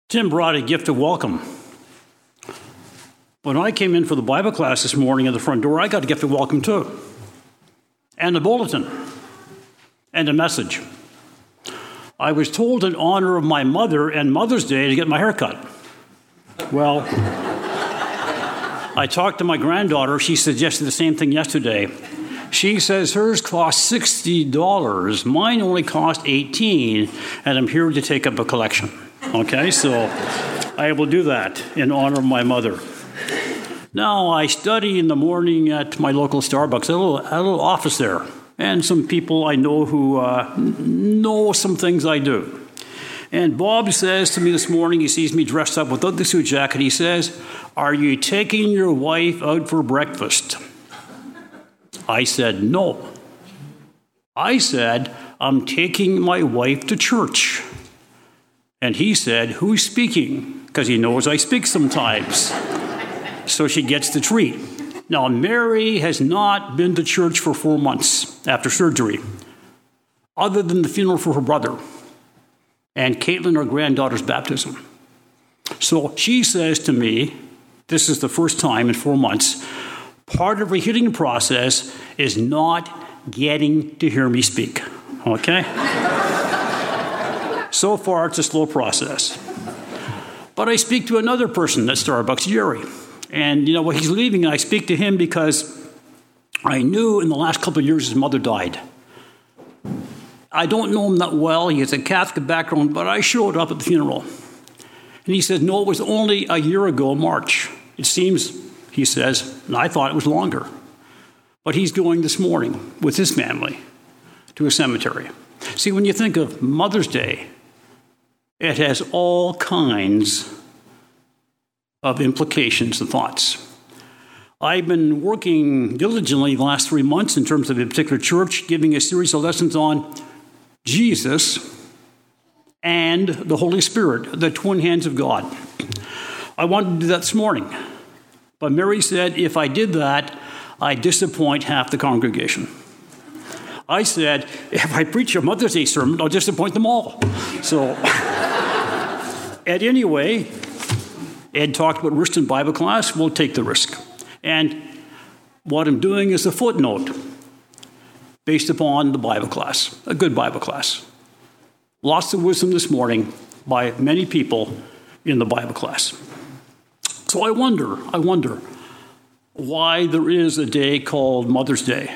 Tim brought a gift of welcome. When I came in for the Bible class this morning at the front door, I got a gift of welcome too. And a bulletin. And a message. I was told in honor of my mother and Mother's Day to get my hair cut. Well, I talked to my granddaughter. She suggested the same thing yesterday. She says hers cost $60. Mine only cost $18, and I'm here to take up a collection. Okay, so I will do that in honor of my mother. Now, I study in the morning at my local Starbucks, a little office there, and some people I know who know some things I do. And Bob says to me this morning, he sees me dressed up without the suit jacket, he says, "Are you taking your wife out for breakfast?" I said, "No." I said, "I'm taking my wife to church." And he said, "Who's speaking?" Because he knows I speak sometimes. So she gets the treat. Now, Mary has not been to church for 4 months after surgery, other than the funeral for her brother and Caitlin, her granddaughter's baptism. So she says to me, this is the first time in 4 months, part of her healing process is not getting to hear me speak. Okay? So far, it's a slow process. But I speak to another person at Starbucks, Jerry. And, when he's leaving, I speak to him because I knew in the last couple of years his mother died. I don't know him that well. He has a Catholic background, but I showed up at the funeral. And he said, "No, it was only a year ago, March. It seems," he says, and I thought it was longer. But he's going this morning with his family to a cemetery. See, when you think of Mother's Day, it has all kinds of implications and thoughts. I've been working diligently the last 3 months in terms of a particular church, giving a series of lessons on Jesus and the Holy Spirit, the twin hands of God. I wanted to do that this morning. But Mary said, if I did that, I'd disappoint half the congregation. I said, if I preach a Mother's Day sermon, I'll disappoint them all. So, and anyway, Ed talked about risk in Bible class. We'll take the risk. And what I'm doing is a footnote based upon the Bible class, a good Bible class. Lots of wisdom this morning by many people in the Bible class. So I wonder why there is a day called Mother's Day.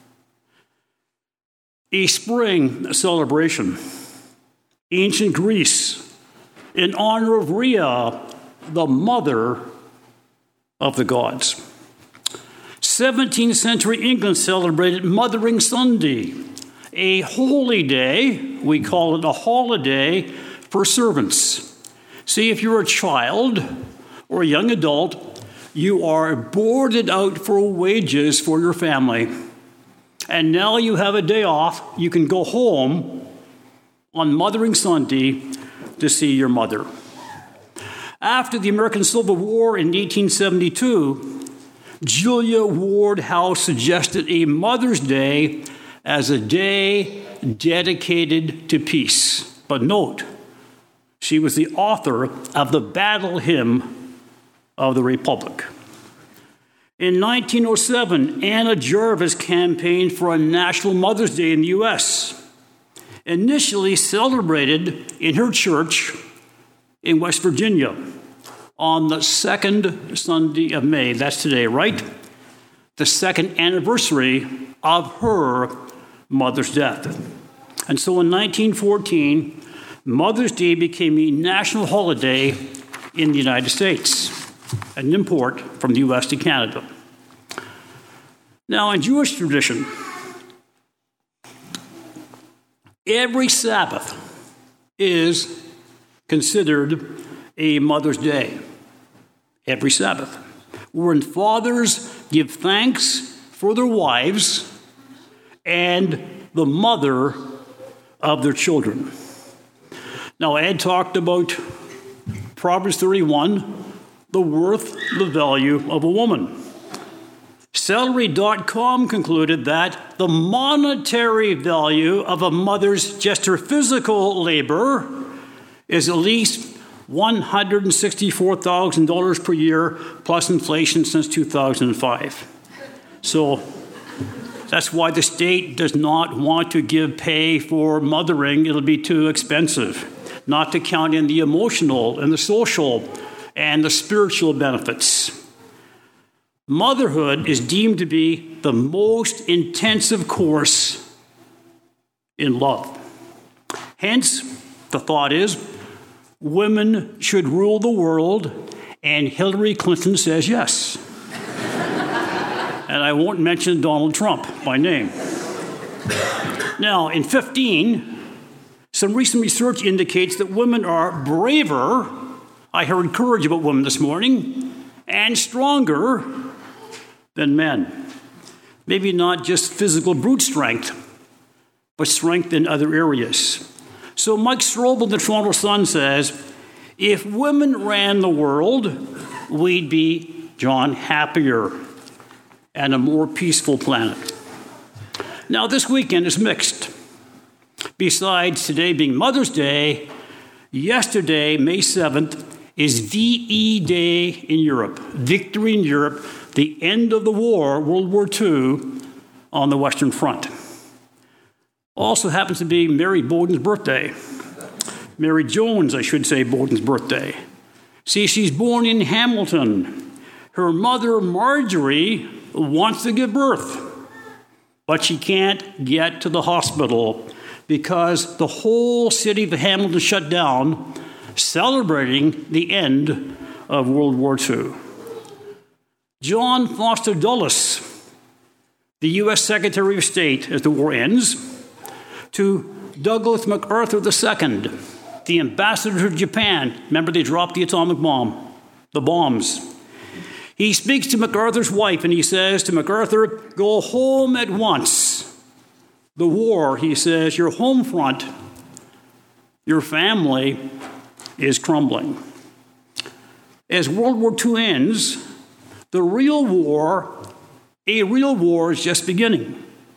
A spring celebration. Ancient Greece, in honor of Rhea, the mother of the gods. 17th century England celebrated Mothering Sunday, a holy day, we call it a holiday, for servants. See, if you're a child or a young adult, you are boarded out for wages for your family. And now you have a day off, you can go home on Mothering Sunday to see your mother. After the American Civil War in 1872, Julia Ward Howe suggested a Mother's Day as a day dedicated to peace. But note, she was the author of the Battle Hymn of the Republic. In 1907, Anna Jarvis campaigned for a National Mother's Day in the U.S., initially celebrated in her church in West Virginia on the second Sunday of May. That's today, right? The second anniversary of her mother's death. And so in 1914, Mother's Day became a national holiday in the United States, an import from the U.S. to Canada. Now, in Jewish tradition, every Sabbath is considered a Mother's Day. Every Sabbath. Wherein fathers give thanks for their wives and the mother of their children. Now, Ed talked about Proverbs 31, the worth, the value of a woman. Salary.com concluded that the monetary value of a mother's just her physical labor is at least $164,000 per year plus inflation since 2005. So that's why the state does not want to give pay for mothering. It'll be too expensive, not to count in the emotional and the social and the spiritual benefits. Motherhood is deemed to be the most intensive course in love. Hence, the thought is, women should rule the world, and Hillary Clinton says yes. And I won't mention Donald Trump by name. Now, in 15, some recent research indicates that women are braver, I heard courage about women this morning, and stronger than men. Maybe not just physical brute strength, but strength in other areas. So Mike Strobel, the Toronto Sun, says, if women ran the world, we'd be, John, happier and a more peaceful planet. Now, this weekend is mixed. Besides today being Mother's Day, yesterday, May 7th, is VE Day in Europe, Victory in Europe, the end of the war, World War II, on the Western Front. Also happens to be Mary Bowden's birthday. Mary Jones, I should say, Bowden's birthday. See, she's born in Hamilton. Her mother, Marjorie, wants to give birth, but she can't get to the hospital because the whole city of Hamilton shut down, celebrating the end of World War II. John Foster Dulles, the U.S. Secretary of State as the war ends, to Douglas MacArthur II, the ambassador to Japan. Remember, they dropped the atomic bomb, the bombs. He speaks to MacArthur's wife and he says to MacArthur, go home at once. The war, he says, your home front, your family is crumbling. As World War II ends, a real war is just beginning.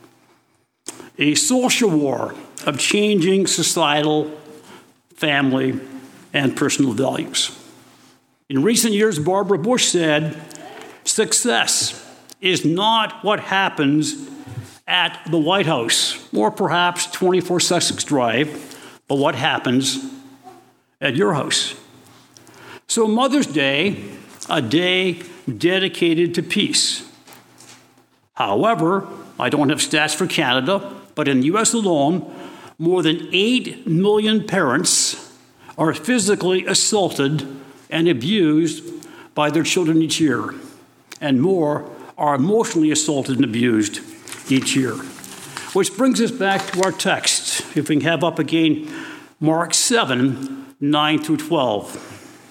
A social war of changing societal, family, and personal values. In recent years, Barbara Bush said, success is not what happens at the White House, or perhaps 24 Sussex Drive, but what happens at your house. So Mother's Day, a day dedicated to peace. However, I don't have stats for Canada, but in the U.S. alone, more than 8 million parents are physically assaulted and abused by their children each year, and more are emotionally assaulted and abused each year. Which brings us back to our text. If we can have up again Mark 7, 9 through 12.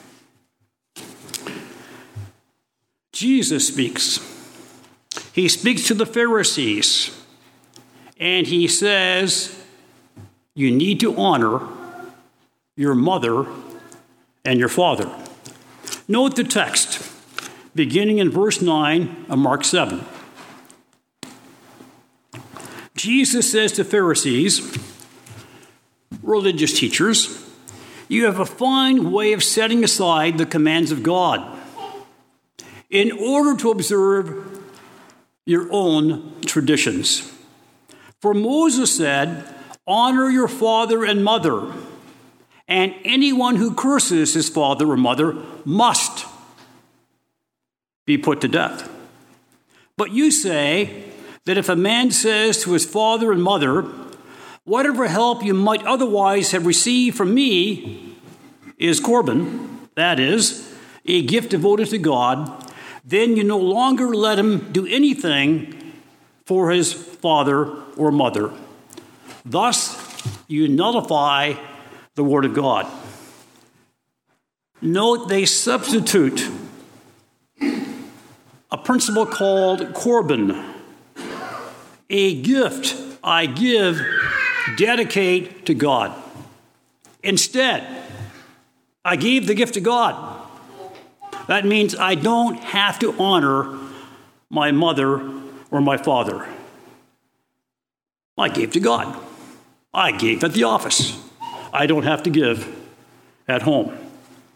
Jesus speaks. He speaks to the Pharisees, and he says, you need to honor your mother and your father. Note the text, beginning in verse 9 of Mark 7. Jesus says to Pharisees, religious teachers, you have a fine way of setting aside the commands of God in order to observe your own traditions. For Moses said, honor your father and mother, and anyone who curses his father or mother must be put to death. But you say that if a man says to his father and mother, whatever help you might otherwise have received from me is Corban, that is, a gift devoted to God, then you no longer let him do anything for his father or mother. Thus, you nullify the word of God. Note they substitute a principle called Corban, a gift I give, dedicate to God. Instead, I gave the gift to God. That means I don't have to honor my mother or my father. I gave to God. I gave at the office. I don't have to give at home.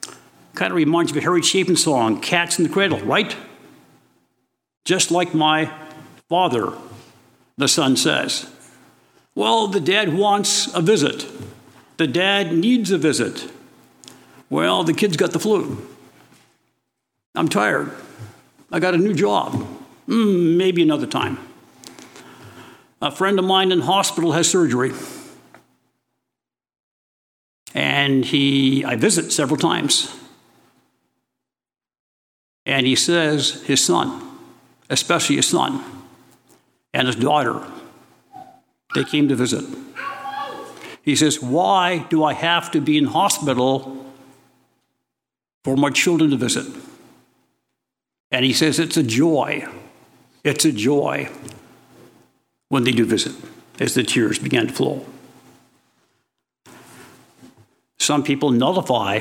Kind of reminds me of a Harry Chapin song, Cats in the Cradle, right? Just like my father, the son says. Well, the dad wants a visit. The dad needs a visit. Well, the kid's got the flu. I'm tired. I got a new job. Maybe another time. A friend of mine in hospital has surgery. And I visit several times. And he says his son, especially his son, and his daughter, they came to visit. He says, why do I have to be in hospital for my children to visit? And he says it's a joy. It's a joy when they do visit, as the tears began to flow. Some people nullify,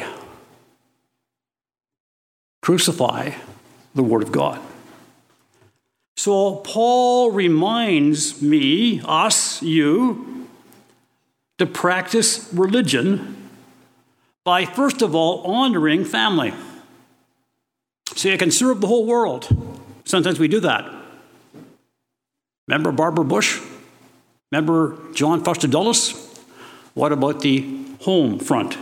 crucify the Word of God. So Paul reminds me, us, you, to practice religion by, first of all, honoring family. See, I can serve the whole world. Sometimes we do that. Remember Barbara Bush? Remember John Foster Dulles? What about the home front?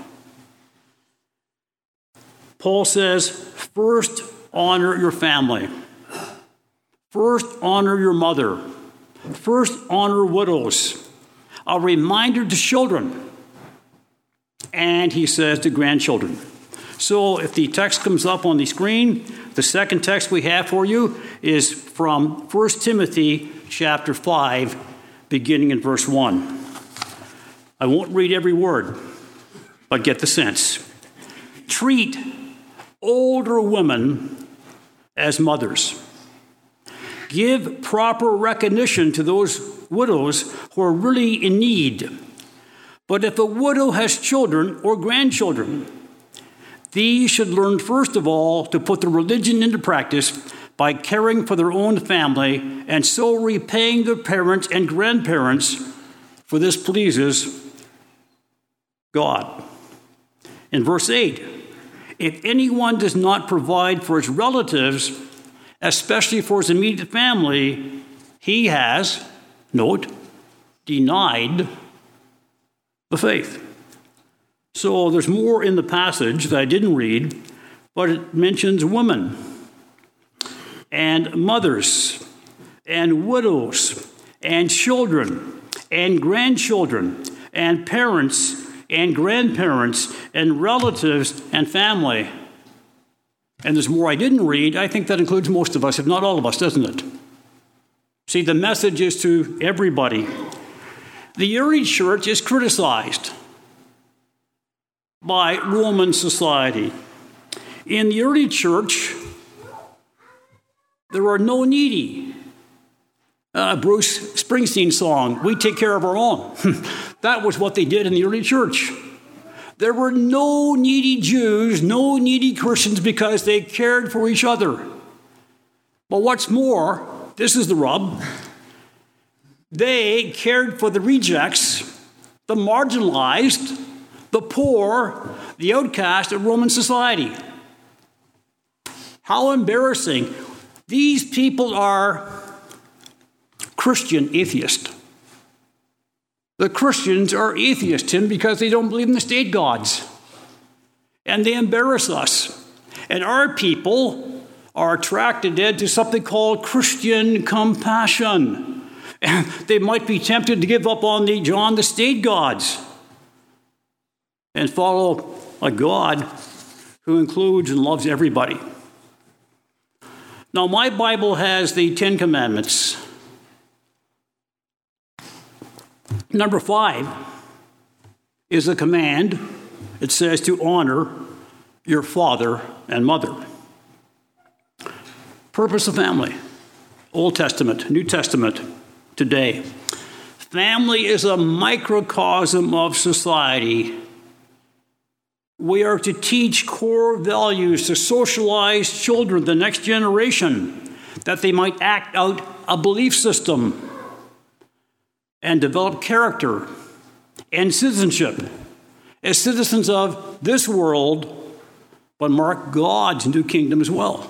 Paul says, first honor your family. First honor your mother. First honor widows. A reminder to children. And he says to grandchildren. So if the text comes up on the screen, the second text we have for you is from 1 Timothy chapter 5, beginning in verse 1. I won't read every word, but get the sense. Treat older women as mothers. Give proper recognition to those widows who are really in need. But if a widow has children or grandchildren, these should learn, first of all, to put their religion into practice by caring for their own family and so repaying their parents and grandparents, for this pleases God. In verse 8, if anyone does not provide for his relatives, especially for his immediate family, he has, note, denied the faith. So there's more in the passage that I didn't read, but it mentions women and mothers and widows and children and grandchildren and parents and grandparents and relatives and family. And there's more I didn't read. I think that includes most of us, if not all of us, doesn't it? See, the message is to everybody. The early church is criticized by Roman society. In the early church, there are no needy. Bruce Springsteen song, "We Take Care of Our Own." That was what they did in the early church. There were no needy Jews, no needy Christians, because they cared for each other. But what's more, this is the rub, they cared for the rejects, the marginalized, the poor, the outcast of Roman society. How embarrassing. These people are Christian atheists. The Christians are atheists, Tim, because they don't believe in the state gods. And they embarrass us. And our people are attracted to something called Christian compassion. And they might be tempted to give up on the state gods and follow a God who includes and loves everybody. Now, my Bible has the 10 Commandments. Number 5 is a command. It says to honor your father and mother. Purpose of family. Old Testament, New Testament, today. Family is a microcosm of society. We are to teach core values, to socialize children, the next generation, that they might act out a belief system and develop character and citizenship as citizens of this world, but mark God's new kingdom as well.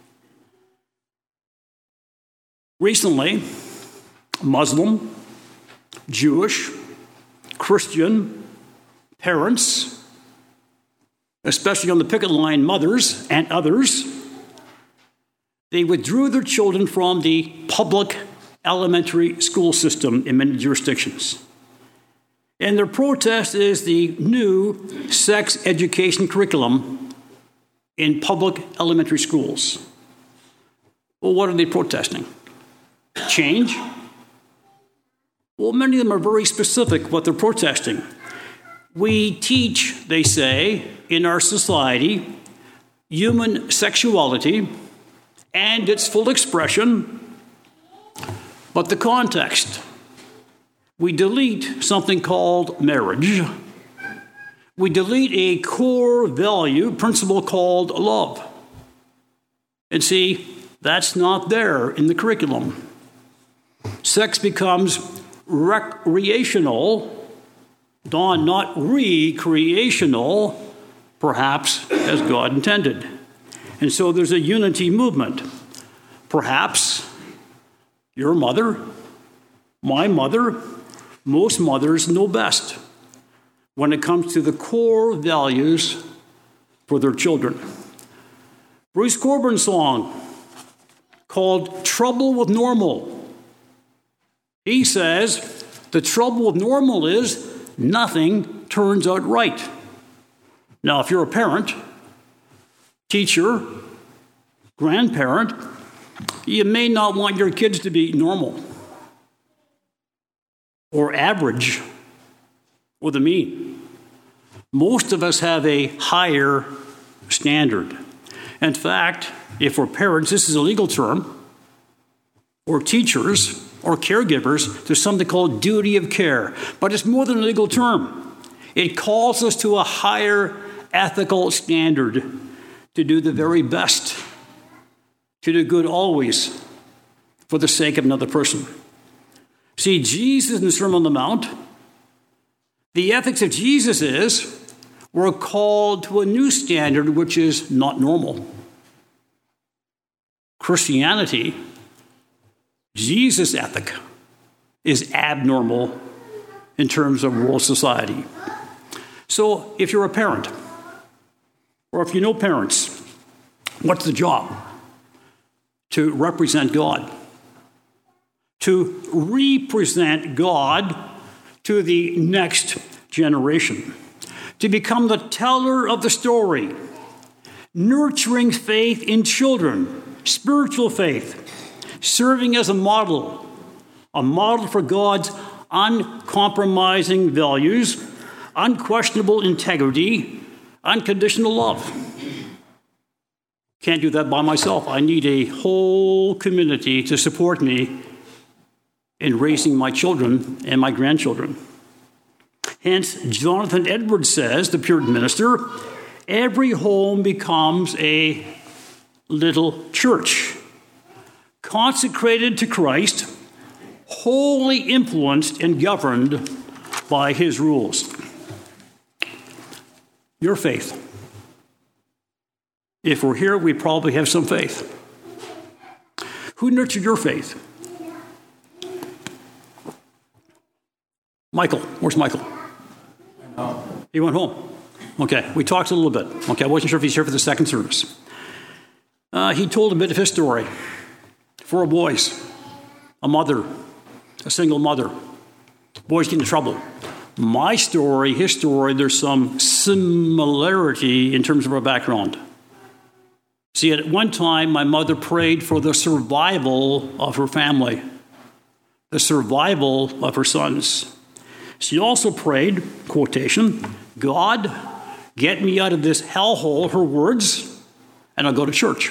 Recently, Muslim, Jewish, Christian parents, especially on the picket line mothers and others, they withdrew their children from the public elementary school system in many jurisdictions. And their protest is the new sex education curriculum in public elementary schools. Well, what are they protesting? Change? Well, many of them are very specific what they're protesting. We teach, they say, in our society, human sexuality and its full expression, but the context. We delete something called marriage. We delete a core value, principle called love. And see, that's not there in the curriculum. Sex becomes recreational, not recreational, perhaps as God intended. And so there's a unity movement. Perhaps your mother, my mother, most mothers know best when it comes to the core values for their children. Bruce Corbin's song called Trouble with Normal. He says the trouble with normal is nothing turns out right. Now, if you're a parent, teacher, grandparent, you may not want your kids to be normal or average or the mean. Most of us have a higher standard. In fact, if we're parents, this is a legal term, or teachers or caregivers, there's something called duty of care. But it's more than a legal term. It calls us to a higher ethical standard to do the very best, to do good always for the sake of another person. See, Jesus in the Sermon on the Mount, the ethics of Jesus is we're called to a new standard which is not normal. Christianity, Jesus' ethic, is abnormal in terms of world society. So if you're a parent, or if you know parents, what's the job? To represent God. To represent God to the next generation. To become the teller of the story. Nurturing faith in children. Spiritual faith. Serving as a model for God's uncompromising values, unquestionable integrity, unconditional love. Can't do that by myself. I need a whole community to support me in raising my children and my grandchildren. Hence, Jonathan Edwards says, the Puritan minister, every home becomes a little church, consecrated to Christ, wholly influenced and governed by his rules. Your faith. If we're here, we probably have some faith. Who nurtured your faith? Michael. Where's Michael? He went home. Okay, we talked a little bit. Okay, I wasn't sure if he's here for the second service. He told a bit of his story. 4 boys, a mother, a single mother. Boys get into trouble. My story, his story, there's some similarity in terms of our background. See, at one time, my mother prayed for the survival of her family, the survival of her sons. She also prayed, quotation, God, get me out of this hellhole, her words, and I'll go to church.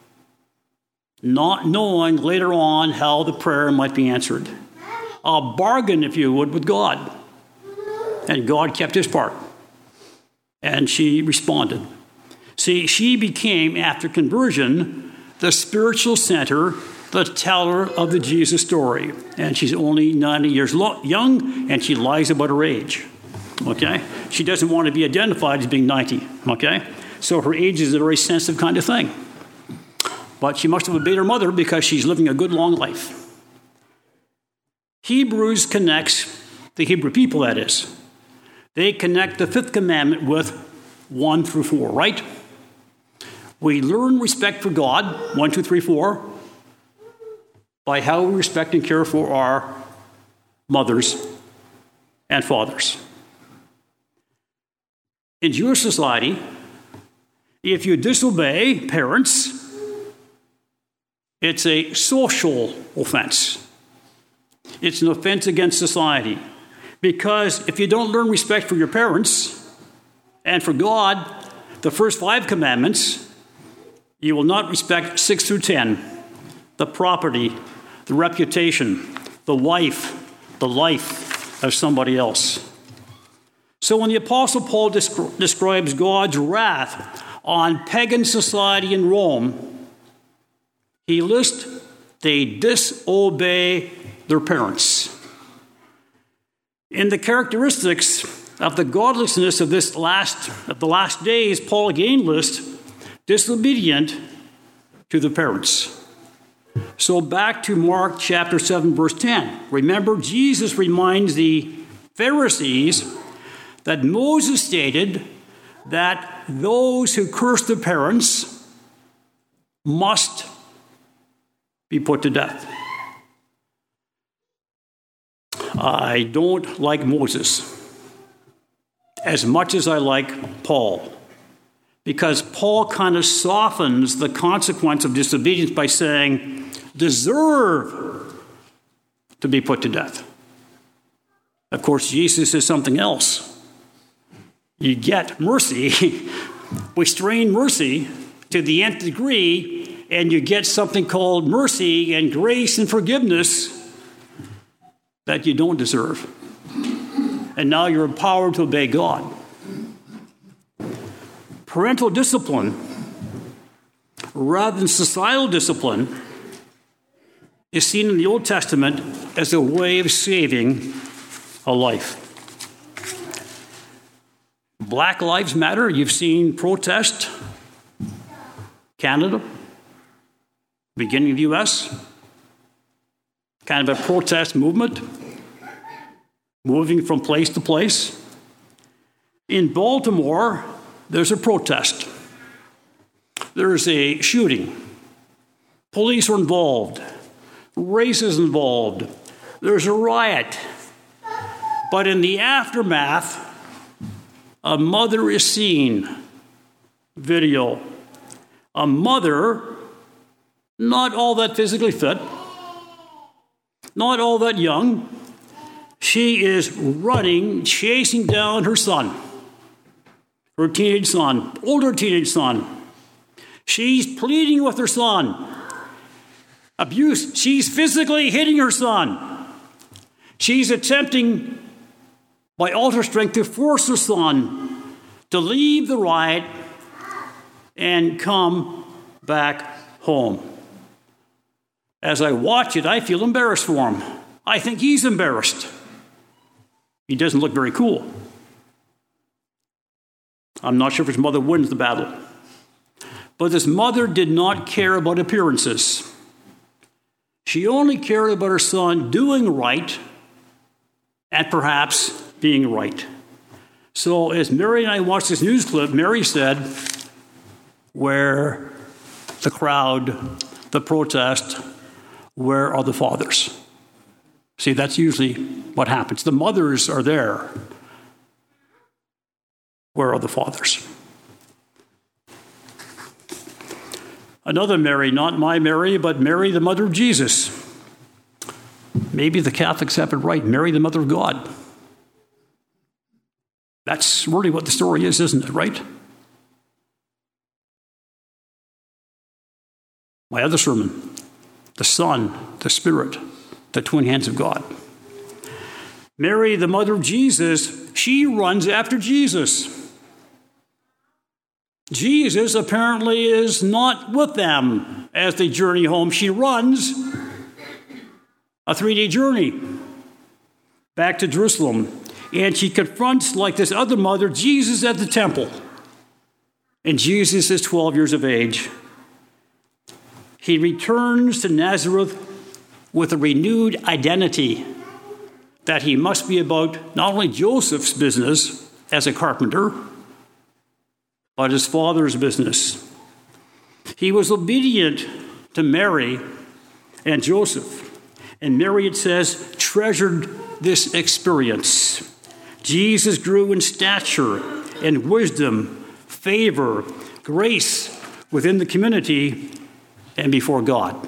Not knowing later on how the prayer might be answered. A bargain, if you would, with God. And God kept his part. And she responded. See, she became, after conversion, the spiritual center, the teller of the Jesus story. And she's only 90 years young, and she lies about her age. Okay? She doesn't want to be identified as being 90. Okay? So her age is a very sensitive kind of thing. But she must have obeyed her mother because she's living a good long life. Hebrews connects the Hebrew people, that is. They connect the fifth commandment with 1 through 4, right? We learn respect for God, 1, 2, 3, 4, by how we respect and care for our mothers and fathers. In Jewish society, if you disobey parents, it's a social offense. It's an offense against society. Because if you don't learn respect for your parents and for God, the first 5 commandments, you will not respect 6 through 10, the property, the reputation, the wife, the life of somebody else. So when the Apostle Paul describes God's wrath on pagan society in Rome, he lists they disobey their parents. In the characteristics of the godlessness of the last days, Paul again lists disobedient to the parents. So back to Mark chapter 7, verse 10. Remember, Jesus reminds the Pharisees that Moses stated that those who curse their parents must be put to death. I don't like Moses as much as I like Paul, because Paul kind of softens the consequence of disobedience by saying, deserve to be put to death. Of course, Jesus is something else. You get mercy, restrained mercy to the nth degree, and you get something called mercy and grace and forgiveness that you don't deserve. And now you're empowered to obey God. Parental discipline, rather than societal discipline, is seen in the Old Testament as a way of saving a life. Black Lives Matter, you've seen protest, Canada, beginning of the U.S., kind of a protest movement, moving from place to place. In Baltimore, there's a protest. There's a shooting. Police are involved. Race is involved. There's a riot. But in the aftermath, a mother is seen. Video. A mother, not all that physically fit, not all that young. She is running, chasing down her son, her teenage son, older teenage son. She's pleading with her son. Abuse. She's physically hitting her son. She's attempting, by all her strength, to force her son to leave the riot and come back home. As I watch it, I feel embarrassed for him. I think he's embarrassed. He doesn't look very cool. I'm not sure if his mother wins the battle. But this mother did not care about appearances. She only cared about her son doing right and perhaps being right. So as Mary and I watched this news clip, Mary said, where the crowd, the protest, where are the fathers? See, that's usually what happens. The mothers are there. Where are the fathers? Another Mary, not my Mary, but Mary, the mother of Jesus. Maybe the Catholics have it right. Mary, the mother of God. That's really what the story is, isn't it, right? My other sermon, the Son, the Spirit, the twin hands of God. Mary, the mother of Jesus, she runs after Jesus. Jesus apparently is not with them as they journey home. She runs a 3-day journey back to Jerusalem. And she confronts, like this other mother, Jesus at the temple. and Jesus is 12 years of age, he returns to Nazareth with a renewed identity that he must be about not only Joseph's business as a carpenter, but his father's business. He was obedient to Mary and Joseph. And Mary, it says, treasured this experience. Jesus grew in stature and wisdom, favor, grace within the community and before God.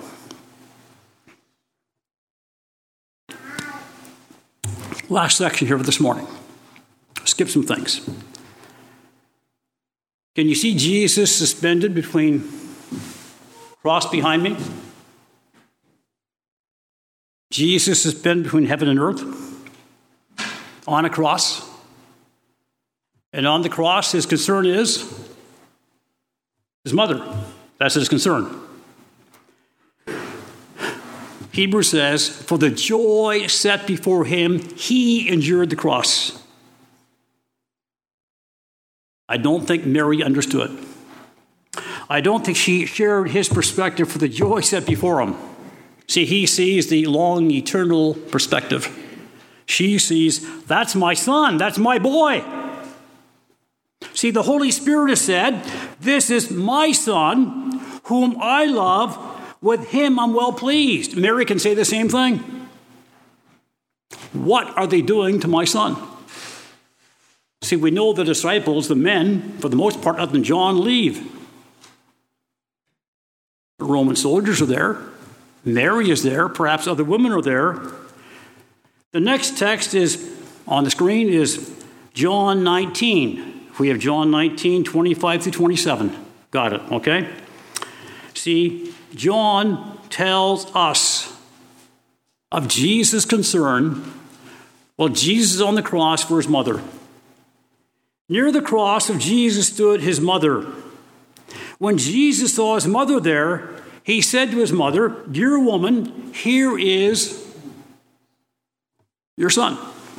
Last section here for this morning. Skip some things. Can you see Jesus suspended between cross behind me? Jesus suspended between heaven and earth on a cross. And on the cross, his concern is his mother. That's his concern. Hebrews says, for the joy set before him, he endured the cross. I don't think Mary understood. I don't think she shared his perspective for the joy set before him. See, he sees the long, eternal perspective. She sees, that's my son, that's my boy. See, the Holy Spirit has said, this is my son, whom I love. With him I'm well pleased. Mary can say the same thing. What are they doing to my son? See, we know the disciples, the men, for the most part, other than John, leave. The Roman soldiers are there. Mary is there. Perhaps other women are there. The next text is on the screen is John 19. We have John 19, 25 through 27. Got it, okay? See, John tells us of Jesus' concern. Well, Jesus is on the cross for his mother. Near the cross of Jesus stood his mother. When Jesus saw his mother there, he said to his mother, dear woman, here is your son.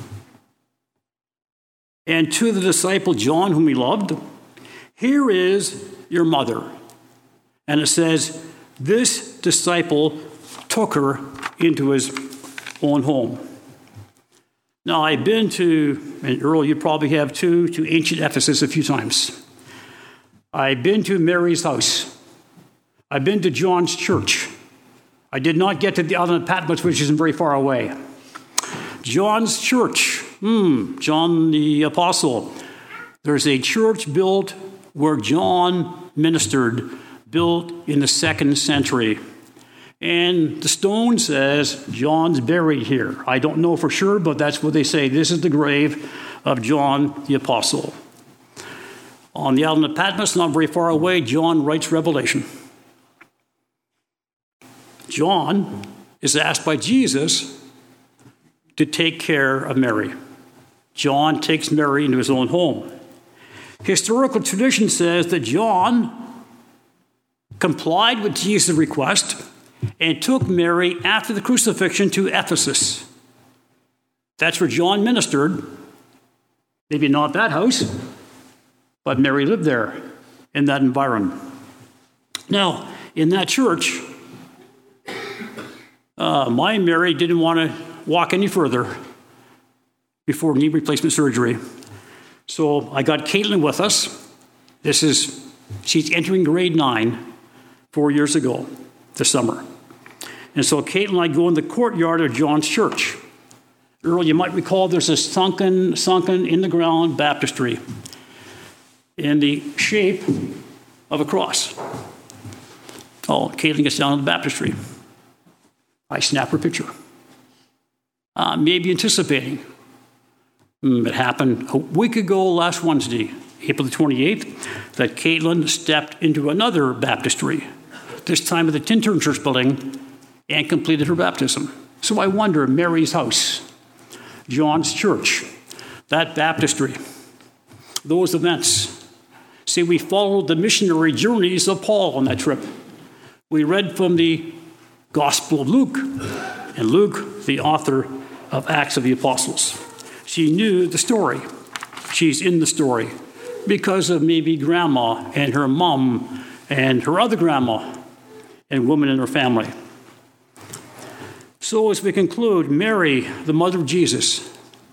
And to the disciple John, whom he loved, here is your mother. And it says, this disciple took her into his own home. Now, I've been to, and Earl, you probably have too, to ancient Ephesus a few times. I've been to Mary's house. I've been to John's church. I did not get to the island of Patmos, which isn't very far away. John's church, John the Apostle. There's a church built where John ministered, built in the 2nd century. And the stone says John's buried here. I don't know for sure, but that's what they say. This is the grave of John the Apostle. On the island of Patmos, not very far away, John writes Revelation. John is asked by Jesus to take care of Mary. John takes Mary into his own home. Historical tradition says that John complied with Jesus' request and took Mary after the crucifixion to Ephesus. That's where John ministered. Maybe not that house, but Mary lived there in that environment. Now, in that church, my Mary didn't want to walk any further before knee replacement surgery. So I got Caitlin with us. She's entering grade 9 4 years ago this summer. And so Caitlin and I go in the courtyard of John's church. Earl, you might recall there's a sunken in the ground baptistry in the shape of a cross. Oh, Caitlin gets down to the baptistry. I snap her picture. Maybe anticipating. It happened a week ago last Wednesday, April the 28th, that Caitlin stepped into another baptistry, this time at the Tintern Church building, and completed her baptism. So I wonder, Mary's house, John's church, that baptistry, those events. See, we followed the missionary journeys of Paul on that trip. We read from the Gospel of Luke, and Luke, the author of Acts of the Apostles. She knew the story. She's in the story. because of maybe grandma and her mom and her other grandma and women in her family. So as we conclude, Mary, the mother of Jesus,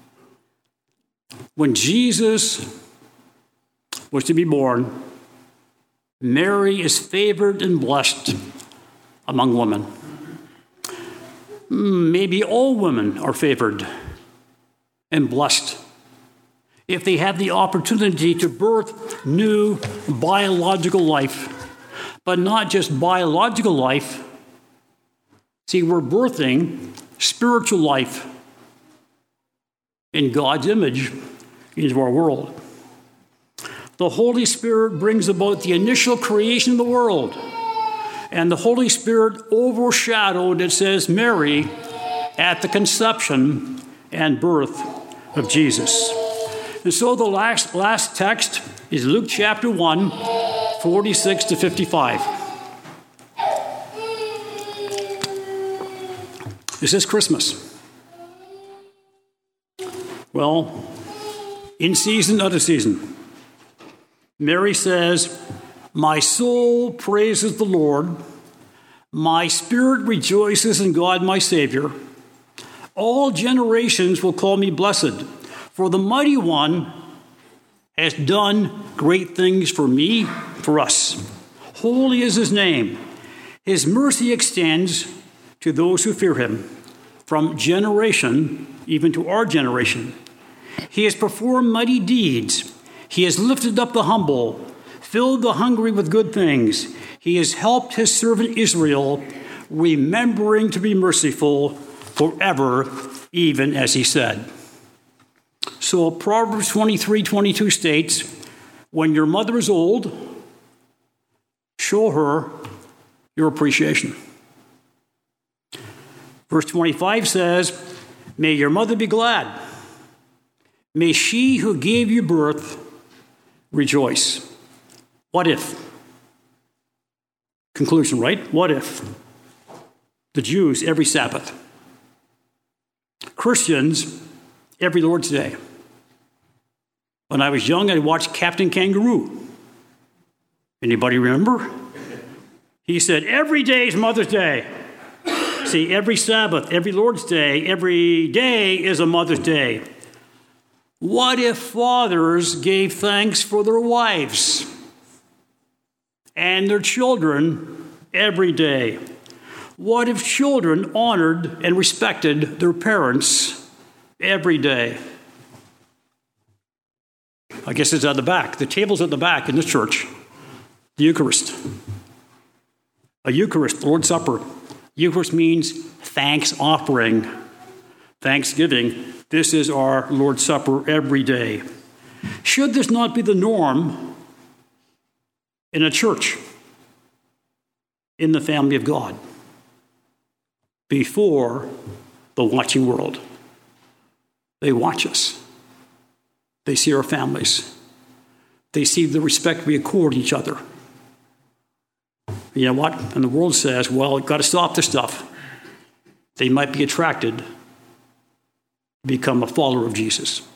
when Jesus was to be born, Mary is favored and blessed among women. Maybe all women are favored and blessed if they have the opportunity to birth new biological life, but not just biological life. See, we're birthing spiritual life in God's image into our world. The Holy Spirit brings about the initial creation of the world. And the Holy Spirit overshadowed, it says, Mary at the conception and birth of Jesus. And so the last text is Luke chapter 1, 46 to 55. This is Christmas. Well, in season, out of season. Mary says, "My soul praises the Lord. My spirit rejoices in God my Savior. All generations will call me blessed, for the Mighty One has done great things for me, for us. Holy is his name. His mercy extends to those who fear him, from generation even to our generation. He has performed mighty deeds. He has lifted up the humble, filled the hungry with good things. He has helped his servant Israel, remembering to be merciful forever, even as he said." So Proverbs 23:22 states, "When your mother is old, show her your appreciation." Verse 25 says, "May your mother be glad. May she who gave you birth rejoice." What if? Conclusion, right? What if? The Jews every Sabbath. Christians every Lord's Day. When I was young, I watched Captain Kangaroo. Anybody remember? He said, every day is Mother's Day. See, every Sabbath, every Lord's Day, every day is a Mother's Day. What if fathers gave thanks for their wives and their children every day? What if children honored and respected their parents every day? I guess it's at the back. The table's at the back in the church. The Eucharist. A Eucharist, Lord's Supper. Eucharist means thanks offering, thanksgiving. This is our Lord's Supper every day. Should this not be the norm in a church, in the family of God, before the watching world? They watch us. They see our families. They see the respect we accord each other. You know what? And the world says, well, you've got to stop this stuff. They might be attracted to become a follower of Jesus.